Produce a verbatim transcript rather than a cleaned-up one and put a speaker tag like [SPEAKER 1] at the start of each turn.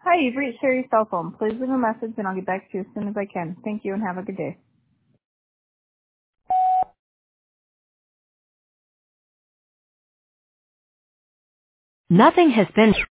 [SPEAKER 1] Hi, you've reached Sherry's cell phone. Please leave a message and I'll get back to you as soon as I can. Thank you and have a good day.
[SPEAKER 2] Nothing has been